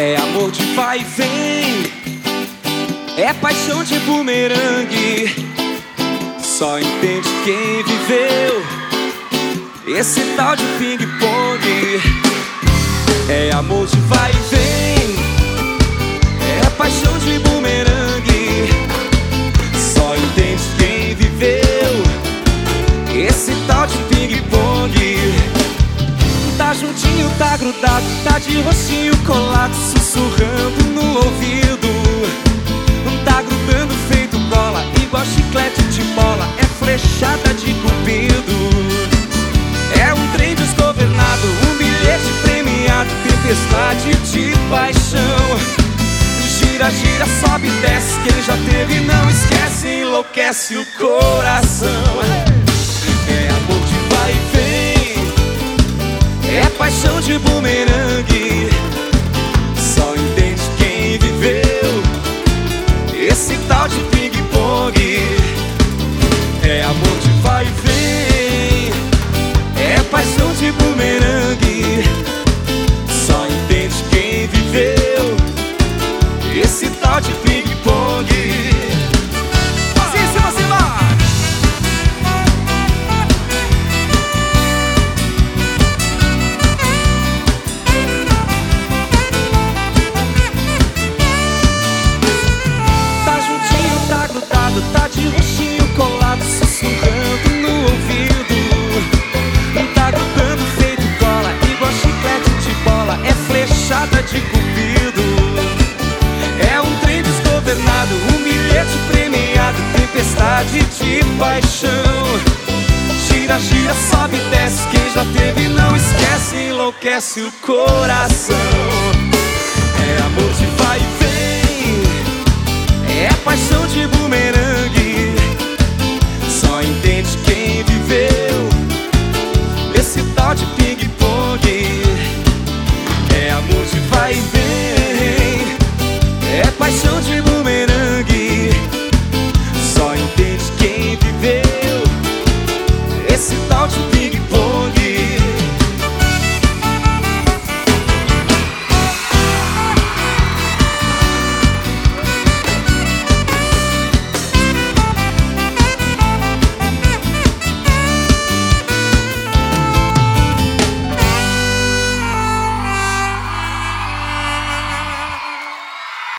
É amor de vai e vem, é paixão de bumerangue. Só entende quem viveu esse tal de ping-pong. É amor de vai e vem, é paixão de bumerangue. Só entende quem viveu esse tal de ping-pong. Tá juntinho, tá grudado, tá de rostinho colado, sussurrando no ouvido. Tá grudando feito cola, igual chiclete de bola, é flechada de cupido. É um trem desgovernado, um bilhete premiado, tempestade de paixão. Gira, gira, sobe e desce, quem já teve não esquece, enlouquece o coração. É amor de vai e vem, é paixão de bumerangue. Só entende quem viveu esse tal de ping-pong. É amor de vai e vem, é paixão de bumerangue. Só entende quem viveu esse tal de ping-pong. Tá de rostinho colado, sussurrando no ouvido. Tá grudando feito cola, igual chiclete de bola, é flechada de cupido. É um trem desgovernado, um bilhete premiado, tempestade de paixão. Gira, gira, sobe e desce, quem já teve não esquece, enlouquece o coração. É amor de vai e vem, é paixão de bumerangue.